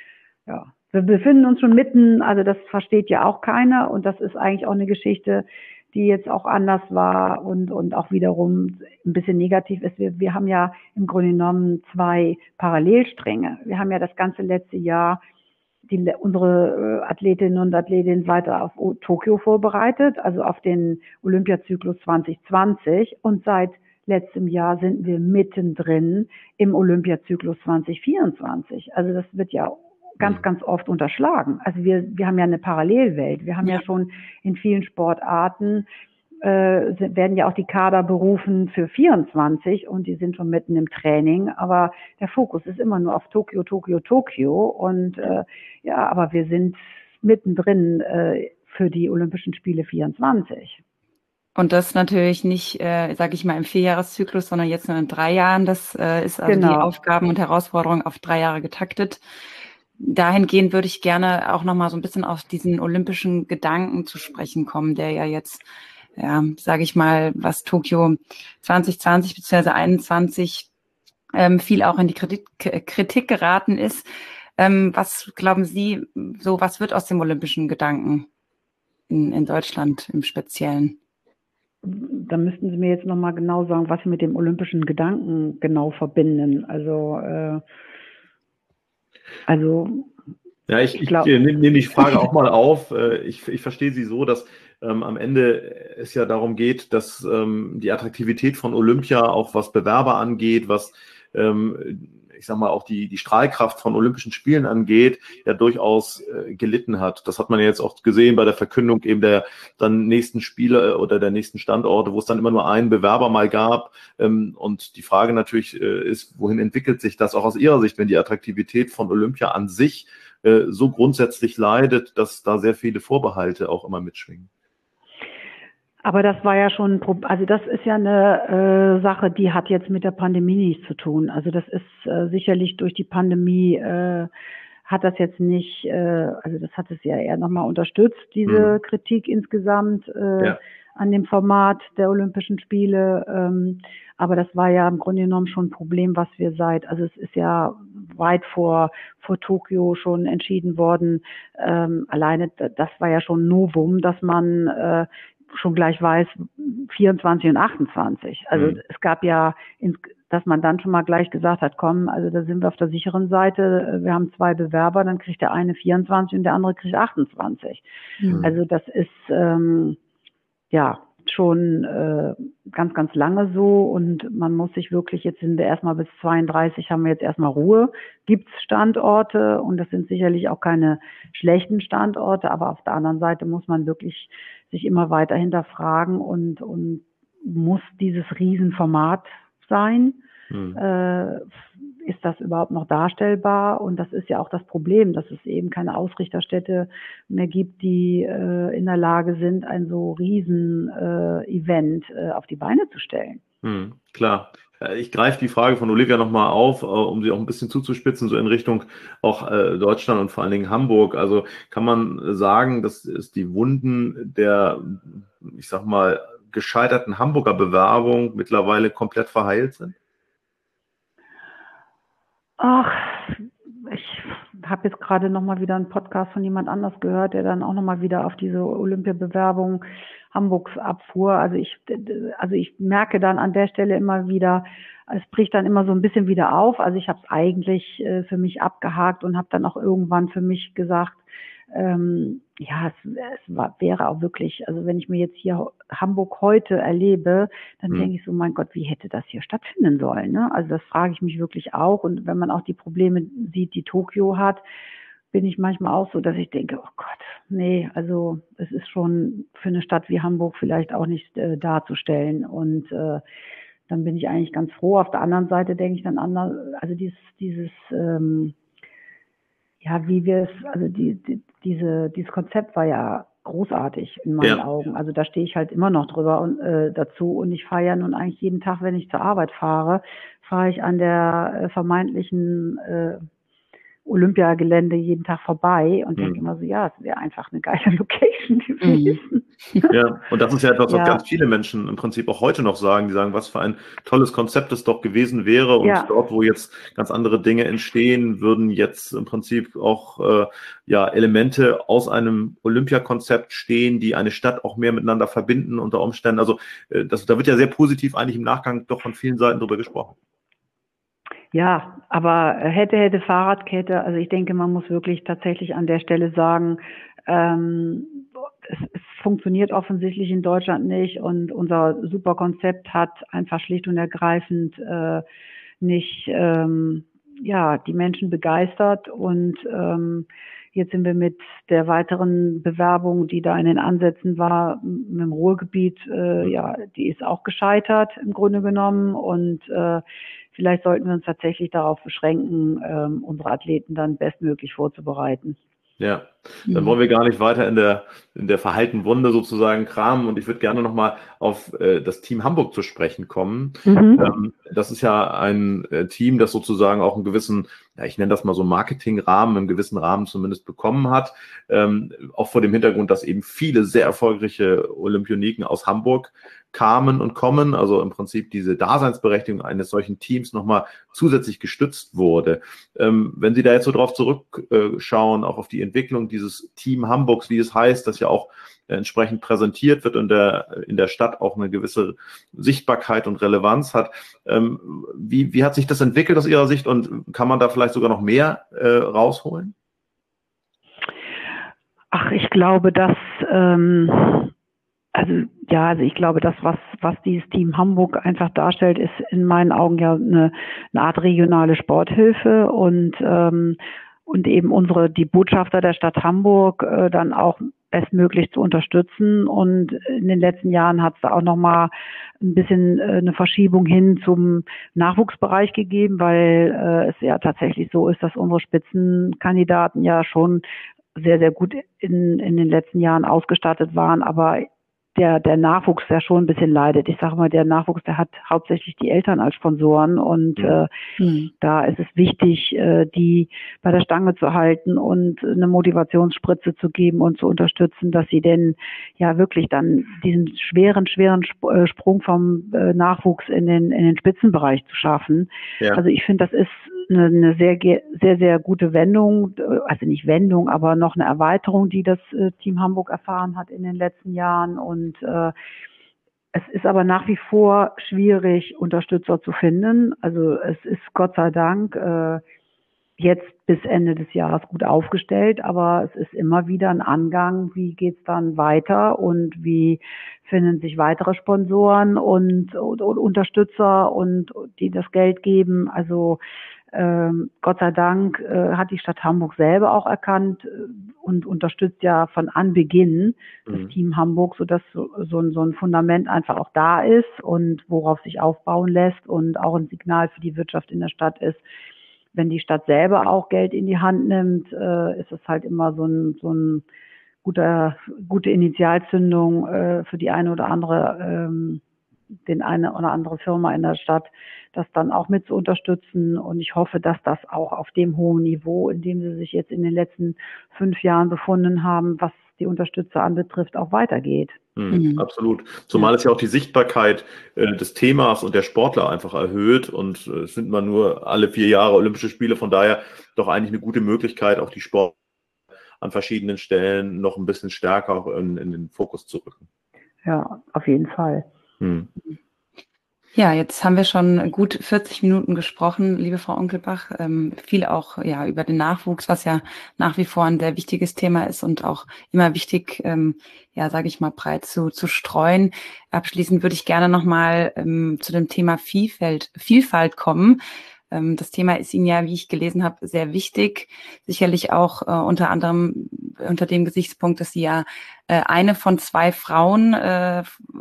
[SPEAKER 4] ja. Wir befinden uns schon mitten, also das versteht ja auch keiner und das ist eigentlich auch eine Geschichte, die jetzt auch anders war und, und auch wiederum ein bisschen negativ ist. Wir, wir haben ja im Grunde genommen zwei Parallelstränge. Wir haben ja das ganze letzte Jahr die, unsere Athletinnen und Athletinnen weiter auf Tokio vorbereitet, also auf den Olympiazyklus zwanzig zwanzig und seit letztem Jahr sind wir mittendrin im Olympiazyklus zwanzig vierundzwanzig. Also das wird ja ganz, ganz oft unterschlagen. Also wir, wir haben ja eine Parallelwelt. Wir haben ja, ja schon in vielen Sportarten, äh, werden ja auch die Kader berufen für vierundzwanzig und die sind schon mitten im Training. Aber der Fokus ist immer nur auf Tokio, Tokio, Tokio. Und äh, ja, aber wir sind mittendrin äh, für die Olympischen Spiele vierundzwanzig.
[SPEAKER 3] Und das natürlich nicht, äh, sage ich mal, im Vierjahreszyklus, sondern jetzt nur in drei Jahren. Das äh, ist also genau. Die Aufgaben und Herausforderungen auf drei Jahre getaktet. dahingehend würde ich gerne auch nochmal so ein bisschen auf diesen olympischen Gedanken zu sprechen kommen, der ja jetzt, ja, sage ich mal, was Tokio zwanzig zwanzig bzw. einundzwanzig ähm, viel auch in die Kritik, Kritik geraten ist. Ähm, was glauben Sie, so was wird aus dem olympischen Gedanken in, in Deutschland im Speziellen?
[SPEAKER 4] Da müssten Sie mir jetzt nochmal genau sagen, was Sie mit dem olympischen Gedanken genau verbinden. Also, äh, also
[SPEAKER 2] Ja, ich,
[SPEAKER 4] ich
[SPEAKER 2] ich
[SPEAKER 4] glaube,
[SPEAKER 2] äh, nehme nehm die Frage auch mal auf. Äh, Ich, ich verstehe sie so, dass ähm, am Ende es ja darum geht, dass ähm, die Attraktivität von Olympia, auch was Bewerber angeht, was ähm, ich sag mal auch die, die Strahlkraft von Olympischen Spielen angeht, ja durchaus äh, gelitten hat. Das hat man ja jetzt auch gesehen bei der Verkündung eben der dann nächsten Spiele äh, oder der nächsten Standorte, wo es dann immer nur einen Bewerber mal gab. Ähm, und die Frage natürlich äh, ist, wohin entwickelt sich das auch aus Ihrer Sicht, wenn die Attraktivität von Olympia an sich so grundsätzlich leidet, dass da sehr viele Vorbehalte auch immer mitschwingen.
[SPEAKER 4] aber das war ja schon, also das ist ja eine äh, Sache, die hat jetzt mit der Pandemie nichts zu tun. Also das ist äh, sicherlich durch die Pandemie äh, hat das jetzt nicht, äh, also das hat es ja eher nochmal unterstützt, diese hm. Kritik insgesamt äh, ja. an dem Format der Olympischen Spiele. Ähm, aber das war ja im Grunde genommen schon ein Problem, was wir seit, also es ist ja weit vor, vor Tokio schon entschieden worden. Ähm, alleine das war ja schon ein Novum, dass man äh, schon gleich weiß, vierundzwanzig und achtundzwanzig. Also mhm. es gab ja, dass man dann schon mal gleich gesagt hat, komm, also da sind wir auf der sicheren Seite, wir haben zwei Bewerber, dann kriegt der eine vierundzwanzig und der andere kriegt achtundzwanzig. Mhm. Also das ist ähm, ja schon äh, ganz, ganz lange so und man muss sich wirklich, jetzt sind wir erstmal bis zweiunddreißig, haben wir jetzt erstmal Ruhe, gibt's Standorte und das sind sicherlich auch keine schlechten Standorte, aber auf der anderen Seite muss man wirklich sich immer weiter hinterfragen und, und muss dieses Riesenformat sein? Hm. Äh, ist das überhaupt noch darstellbar? Und das ist ja auch das Problem, dass es eben keine Ausrichterstädte mehr gibt, die äh, in der Lage sind, ein so riesen äh, Event äh, auf die Beine zu stellen.
[SPEAKER 2] Hm, klar. Ich greife die Frage von Olivia nochmal auf, um sie auch ein bisschen zuzuspitzen, so in Richtung auch äh, Deutschland und vor allen Dingen Hamburg. Also kann man sagen, dass es die Wunden der, ich sag mal, gescheiterten Hamburger Bewerbung mittlerweile komplett verheilt sind?
[SPEAKER 4] Ach, ich habe jetzt gerade nochmal wieder einen Podcast von jemand anders gehört, der dann auch nochmal wieder auf diese Olympiabewerbung Hamburgs abfuhr. Also ich, also ich merke dann an der Stelle immer wieder, es bricht dann immer so ein bisschen wieder auf. Also ich habe es eigentlich äh, für mich abgehakt und habe dann auch irgendwann für mich gesagt, ähm, ja, es, es war, wäre auch wirklich, also wenn ich mir jetzt hier Hamburg heute erlebe, dann mhm. denke ich so, mein Gott, wie hätte das hier stattfinden sollen? Ne? Also das frage ich mich wirklich auch. Und wenn man auch die Probleme sieht, die Tokio hat, bin ich manchmal auch so, dass ich denke, oh Gott, nee, also es ist schon für eine Stadt wie Hamburg vielleicht auch nicht äh, darzustellen. Und äh, dann bin ich eigentlich ganz froh. Auf der anderen Seite denke ich dann anders, also dieses, dieses ähm, ja, wie wir es, also die, die, diese, dieses Konzept war ja großartig in meinen ja. Augen. Also da stehe ich halt immer noch drüber und äh, dazu. Und ich fahre ja nun eigentlich jeden Tag, wenn ich zur Arbeit fahre, fahre ich an der äh, vermeintlichen äh, Olympiagelände jeden Tag vorbei und denke mhm. immer so, ja, es wäre einfach eine geile Location gewesen.
[SPEAKER 2] Mhm. Ja, und das ist ja etwas, was ja. ganz viele Menschen im Prinzip auch heute noch sagen. Die sagen, was für ein tolles Konzept es doch gewesen wäre. Und ja. dort, wo jetzt ganz andere Dinge entstehen, würden jetzt im Prinzip auch äh, ja Elemente aus einem Olympiakonzept stehen, die eine Stadt auch mehr miteinander verbinden unter Umständen. Also äh, das, da wird ja sehr positiv eigentlich im Nachgang doch von vielen Seiten drüber gesprochen.
[SPEAKER 4] Ja, aber hätte, hätte Fahrradkette, also ich denke, man muss wirklich tatsächlich an der Stelle sagen, ähm, es, es funktioniert offensichtlich in Deutschland nicht und unser super Konzept hat einfach schlicht und ergreifend äh, nicht ähm, ja, die Menschen begeistert und ähm, jetzt sind wir mit der weiteren Bewerbung, die da in den Ansätzen war, mit dem Ruhrgebiet, äh, ja, die ist auch gescheitert im Grunde genommen und äh, vielleicht sollten wir uns tatsächlich darauf beschränken, ähm, unsere Athleten dann bestmöglich vorzubereiten.
[SPEAKER 2] Ja, Dann wollen wir gar nicht weiter in der, in der verheilten Wunde sozusagen kramen und ich würde gerne nochmal auf äh, das Team Hamburg zu sprechen kommen. Mhm. Ähm, das ist ja ein äh, Team, das sozusagen auch einen gewissen, ja, ich nenne das mal so Marketingrahmen, einen gewissen Rahmen zumindest bekommen hat. Ähm, auch vor dem Hintergrund, dass eben viele sehr erfolgreiche Olympioniken aus Hamburg kamen und kommen, also im Prinzip diese Daseinsberechtigung eines solchen Teams nochmal zusätzlich gestützt wurde. Ähm, wenn Sie da jetzt so drauf zurückschauen, auch auf die Entwicklung dieses Team Hamburgs, wie es heißt, das ja auch äh, entsprechend präsentiert wird und der, in der Stadt auch eine gewisse Sichtbarkeit und Relevanz hat. Ähm, wie, wie hat sich das entwickelt aus Ihrer Sicht und kann man da vielleicht sogar noch mehr äh, rausholen?
[SPEAKER 4] Ach, ich glaube, dass ähm Also ja, also ich glaube, das, was was dieses Team Hamburg einfach darstellt, ist in meinen Augen ja eine, eine Art regionale Sporthilfe und ähm, und eben unsere die Botschafter der Stadt Hamburg äh, dann auch bestmöglich zu unterstützen. Und in den letzten Jahren hat es da auch noch mal ein bisschen äh, eine Verschiebung hin zum Nachwuchsbereich gegeben, weil äh, es ja tatsächlich so ist, dass unsere Spitzenkandidaten ja schon sehr, sehr gut in in den letzten Jahren ausgestattet waren, aber der der Nachwuchs, der schon ein bisschen leidet. Ich sage mal, der Nachwuchs, der hat hauptsächlich die Eltern als Sponsoren und äh, mhm. da ist es wichtig, äh, die bei der Stange zu halten und eine Motivationsspritze zu geben und zu unterstützen, dass sie denn ja wirklich dann diesen schweren, schweren Sp- äh, Sprung vom äh, Nachwuchs in den in den Spitzenbereich zu schaffen. Ja. Also ich finde, das ist eine, eine sehr, sehr, sehr gute Wendung, also nicht Wendung, aber noch eine Erweiterung, die das äh, Team Hamburg erfahren hat in den letzten Jahren. Und äh, es ist aber nach wie vor schwierig, Unterstützer zu finden. Also es ist Gott sei Dank äh, jetzt bis Ende des Jahres gut aufgestellt, aber es ist immer wieder ein Angang, wie geht's dann weiter und wie finden sich weitere Sponsoren und, und, und Unterstützer und die das Geld geben. Also Ähm, Gott sei Dank äh, hat die Stadt Hamburg selber auch erkannt äh, und unterstützt ja von Anbeginn mhm. das Team Hamburg, sodass so, so, ein, so ein Fundament einfach auch da ist und worauf sich aufbauen lässt und auch ein Signal für die Wirtschaft in der Stadt ist. Wenn die Stadt selber auch Geld in die Hand nimmt, äh, ist es halt immer so ein, so ein guter, gute Initialzündung äh, für die eine oder andere ähm, den eine oder andere Firma in der Stadt, das dann auch mit zu unterstützen. Und ich hoffe, dass das auch auf dem hohen Niveau, in dem sie sich jetzt in den letzten fünf Jahren befunden haben, was die Unterstützer anbetrifft, auch weitergeht.
[SPEAKER 2] Mhm, mhm. Absolut. Zumal ja. es ja auch die Sichtbarkeit äh, des Themas und der Sportler einfach erhöht. Und äh, es sind mal nur alle vier Jahre Olympische Spiele. Von daher doch eigentlich eine gute Möglichkeit, auch die Sport an verschiedenen Stellen noch ein bisschen stärker auch in, in den Fokus zu rücken.
[SPEAKER 4] Ja, auf jeden Fall. Hm.
[SPEAKER 3] Ja, jetzt haben wir schon gut vierzig Minuten gesprochen, liebe Frau Onkelbach, ähm, viel auch ja über den Nachwuchs, was ja nach wie vor ein sehr wichtiges Thema ist und auch immer wichtig, ähm, ja, sage ich mal, breit zu zu streuen. Abschließend würde ich gerne nochmal ähm, zu dem Thema Vielfalt, Vielfalt kommen. Ähm, das Thema ist Ihnen ja, wie ich gelesen habe, sehr wichtig. Sicherlich auch äh, unter anderem unter dem Gesichtspunkt, dass Sie ja äh, eine von zwei Frauen äh,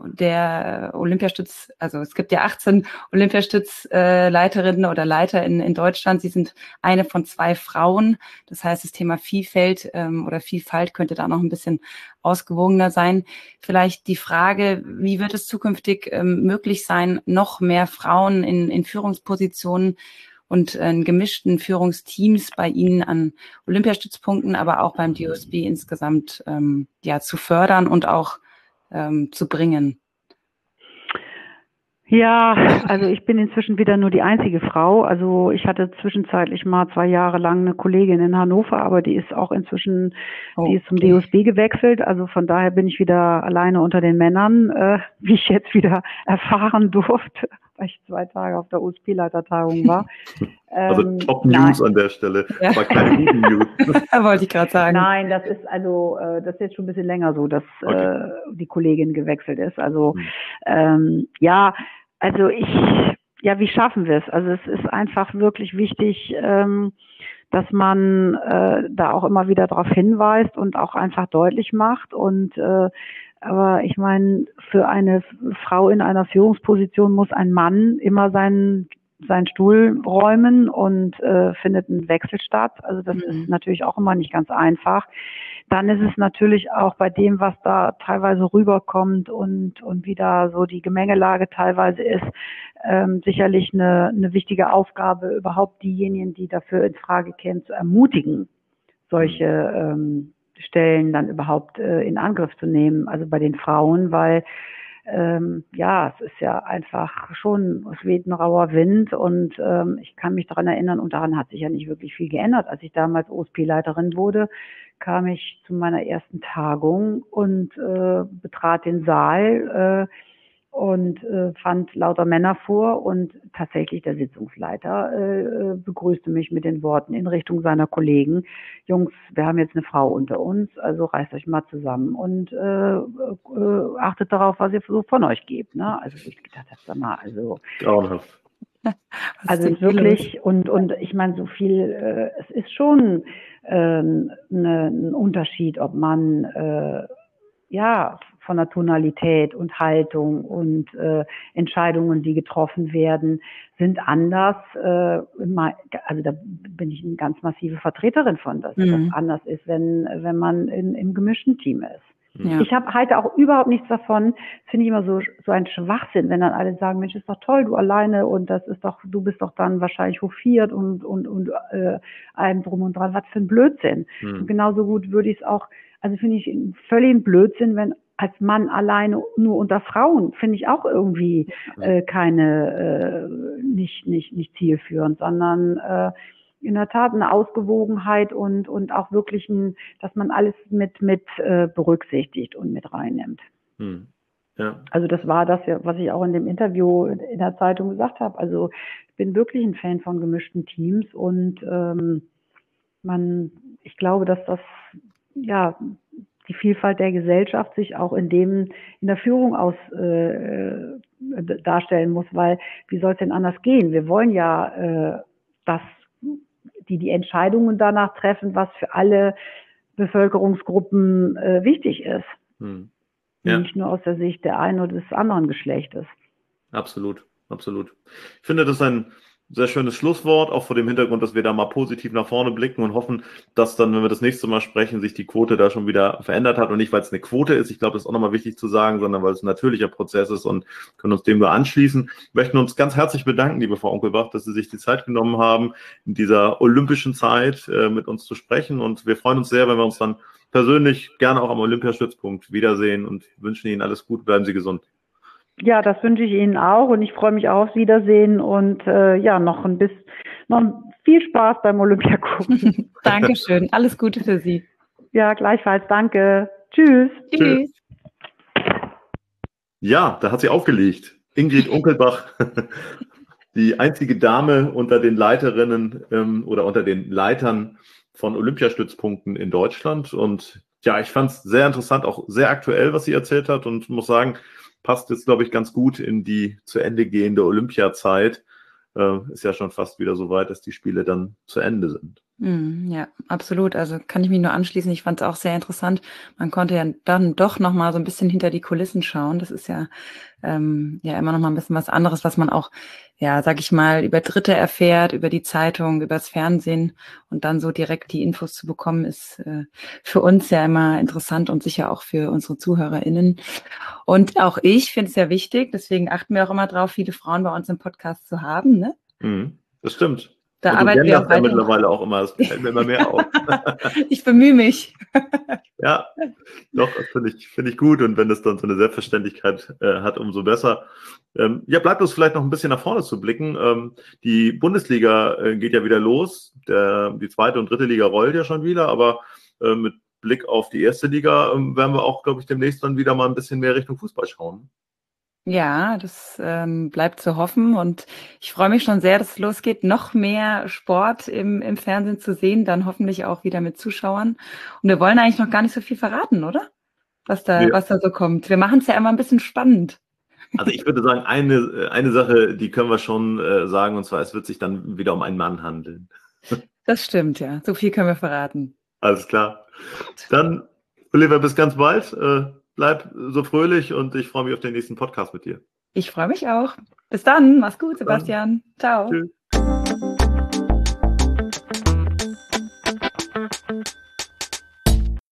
[SPEAKER 3] der Olympiastütz, also es gibt ja achtzehn Olympiastützleiterinnen äh, oder Leiter in, in Deutschland. Sie sind eine von zwei Frauen. Das heißt, das Thema Vielfalt ähm, oder Vielfalt könnte da noch ein bisschen ausgewogener sein. Vielleicht die Frage, wie wird es zukünftig ähm, möglich sein, noch mehr Frauen in, in Führungspositionen und in gemischten Führungsteams bei Ihnen an Olympiastützpunkten, aber auch beim D O S B insgesamt ähm, ja zu fördern und auch ähm, zu bringen?
[SPEAKER 4] Ja, also ich bin inzwischen wieder nur die einzige Frau. Also ich hatte zwischenzeitlich mal zwei Jahre lang eine Kollegin in Hannover, aber die ist auch inzwischen, oh, die ist zum okay. D O S B gewechselt. Also von daher bin ich wieder alleine unter den Männern, äh, wie ich jetzt wieder erfahren durfte, weil ich zwei Tage auf der O S B-Leitertagung war.
[SPEAKER 2] Also ähm, Top News nein. an der Stelle, ja. aber keine guten News.
[SPEAKER 3] Wollte ich gerade sagen.
[SPEAKER 4] Nein, das ist also, äh, das ist jetzt schon ein bisschen länger so, dass okay. äh, die Kollegin gewechselt ist. Also hm. ähm, ja, also ich, ja, wie schaffen wir es? Also es ist einfach wirklich wichtig, ähm, dass man äh, da auch immer wieder darauf hinweist und auch einfach deutlich macht. Und äh, aber ich meine, für eine Frau in einer Führungsposition muss ein Mann immer seinen seinen Stuhl räumen und äh, findet ein Wechsel statt. Also das
[SPEAKER 3] Mhm.
[SPEAKER 4] ist natürlich auch immer nicht ganz einfach. Dann ist es natürlich auch bei dem, was da teilweise rüberkommt und, und wie da so die Gemengelage teilweise ist, ähm, sicherlich eine, eine wichtige Aufgabe, überhaupt diejenigen, die dafür in Frage kämen, zu ermutigen, solche ähm, Stellen dann überhaupt äh, in Angriff zu nehmen, also bei den Frauen, weil ähm, ja, es ist ja einfach schon, es weht ein rauer Wind und ähm, ich kann mich daran erinnern, und daran hat sich ja nicht wirklich viel geändert. Als ich damals O S P-Leiterin wurde, kam ich zu meiner ersten Tagung und äh, betrat den Saal äh, und äh, fand lauter Männer vor und tatsächlich der Sitzungsleiter äh, begrüßte mich mit den Worten in Richtung seiner Kollegen: Jungs, wir haben jetzt eine Frau unter uns, also reißt euch mal zusammen und äh, äh, achtet darauf, was ihr so von euch gebt. Ne? Also wo ich gedacht habe, sag mal, also
[SPEAKER 2] Grauenhaft.
[SPEAKER 3] Was
[SPEAKER 4] also
[SPEAKER 3] ist denn hier
[SPEAKER 4] wirklich, und, und ich meine, so viel, äh, es ist schon ähm, ne, ein Unterschied, ob man äh, ja von der Tonalität und Haltung und äh, Entscheidungen, die getroffen werden, sind anders. Äh, immer, also da bin ich eine ganz massive Vertreterin von, dass
[SPEAKER 3] los?
[SPEAKER 4] das
[SPEAKER 3] Mhm.
[SPEAKER 4] anders ist, wenn, wenn man in, im gemischten Team ist.
[SPEAKER 3] Ja.
[SPEAKER 4] Ich habe halte auch überhaupt nichts davon, finde ich immer so, so ein Schwachsinn, wenn dann alle sagen, Mensch, ist doch toll, du alleine und das ist doch, du bist doch dann wahrscheinlich hofiert und, und, und äh, allem drum und dran. Was für ein Blödsinn.
[SPEAKER 2] Hm.
[SPEAKER 4] Und genauso gut würde ich es auch, also finde ich völlig Blödsinn, wenn als Mann alleine nur unter Frauen, finde ich auch irgendwie äh, keine, äh, nicht, nicht, nicht zielführend, sondern äh, in der Tat eine Ausgewogenheit und, und auch wirklich ein, dass man alles mit, mit äh, berücksichtigt und mit reinnimmt.
[SPEAKER 2] Hm. Ja.
[SPEAKER 4] Also das war das, was ich auch in dem Interview in der Zeitung gesagt habe. Also ich bin wirklich ein Fan von gemischten Teams und ähm, man, ich glaube, dass das ja die Vielfalt der Gesellschaft sich auch in dem in der Führung aus äh, darstellen muss, weil wie soll es denn anders gehen? Wir wollen ja, äh, dass die die Entscheidungen danach treffen, was für alle Bevölkerungsgruppen äh, wichtig ist.
[SPEAKER 2] Hm. Ja.
[SPEAKER 4] Nicht nur aus der Sicht der einen oder des anderen Geschlechtes.
[SPEAKER 2] Absolut, absolut. Ich finde, das ist ein sehr schönes Schlusswort, auch vor dem Hintergrund, dass wir da mal positiv nach vorne blicken und hoffen, dass dann, wenn wir das nächste Mal sprechen, sich die Quote da schon wieder verändert hat und nicht, weil es eine Quote ist, ich glaube, das ist auch nochmal wichtig zu sagen, sondern weil es ein natürlicher Prozess ist und können uns dem nur anschließen. Wir möchten uns ganz herzlich bedanken, liebe Frau Onkelbach, dass Sie sich die Zeit genommen haben, in dieser olympischen Zeit äh, mit uns zu sprechen und wir freuen uns sehr, wenn wir uns dann persönlich gerne auch am Olympiastützpunkt wiedersehen und wünschen Ihnen alles Gute, bleiben Sie gesund.
[SPEAKER 4] Ja, das wünsche ich Ihnen auch und ich freue mich auch aufs Wiedersehen und äh, ja, noch ein bisschen, noch viel Spaß beim Olympia gucken.
[SPEAKER 3] Dankeschön, alles Gute für Sie.
[SPEAKER 4] Ja, gleichfalls, danke. Tschüss.
[SPEAKER 3] Tschüss.
[SPEAKER 2] Ja, da hat sie aufgelegt. Ingrid Onkelbach, die einzige Dame unter den Leiterinnen ähm, oder unter den Leitern von Olympiastützpunkten in Deutschland. Und ja, ich fand es sehr interessant, auch sehr aktuell, was sie erzählt hat und muss sagen, passt jetzt, glaube ich, ganz gut in die zu Ende gehende Olympiazeit. Äh, ist ja schon fast wieder so weit, dass die Spiele dann zu Ende sind.
[SPEAKER 3] Mm, ja, absolut. Also kann ich mich nur anschließen. Ich fand es auch sehr interessant. Man konnte ja dann doch noch mal so ein bisschen hinter die Kulissen schauen. Das ist ja ähm, ja immer noch mal ein bisschen was anderes, was man auch, ja, sag ich mal, über Dritte erfährt, über die Zeitung, über das Fernsehen und dann so direkt die Infos zu bekommen, ist äh, für uns ja immer interessant und sicher auch für unsere ZuhörerInnen. Und auch ich finde es ja wichtig, deswegen achten wir auch immer drauf, viele Frauen bei uns im Podcast zu haben, ne?
[SPEAKER 2] Mhm, das stimmt.
[SPEAKER 3] Da
[SPEAKER 2] und
[SPEAKER 3] arbeiten
[SPEAKER 2] du
[SPEAKER 3] wir auch
[SPEAKER 2] ja
[SPEAKER 3] weiter.
[SPEAKER 2] mittlerweile auch immer, das fällt mir immer mehr auf.
[SPEAKER 3] Ich bemühe mich.
[SPEAKER 2] Ja, doch, das finde ich, finde ich gut und wenn das dann so eine Selbstverständlichkeit äh, hat, umso besser. Ähm, ja, bleibt uns vielleicht noch ein bisschen nach vorne zu blicken. Ähm, die Bundesliga äh, geht ja wieder los, Der, die zweite und dritte Liga rollt ja schon wieder, aber äh, mit Blick auf die erste Liga äh, werden wir auch, glaube ich, demnächst dann wieder mal ein bisschen mehr Richtung Fußball schauen.
[SPEAKER 3] Ja, das ähm, bleibt zu hoffen und ich freue mich schon sehr, dass es losgeht, noch mehr Sport im, im Fernsehen zu sehen, dann hoffentlich auch wieder mit Zuschauern. Und wir wollen eigentlich noch gar nicht so viel verraten, oder? Was da,
[SPEAKER 2] Ja.
[SPEAKER 3] was da so kommt. Wir machen es ja immer ein bisschen spannend.
[SPEAKER 2] Also ich würde sagen, eine, eine Sache, die können wir schon äh, sagen, und zwar, es wird sich dann wieder um einen Mann handeln.
[SPEAKER 3] Das stimmt, ja. So viel können wir verraten.
[SPEAKER 2] Alles klar. Dann, Oliver, bis ganz bald. Äh, bleib so fröhlich und ich freue mich auf den nächsten Podcast mit dir.
[SPEAKER 3] Ich freue mich auch. Bis Bis dann, mach's gut, Sebastian. Ciao.
[SPEAKER 2] Tschüss.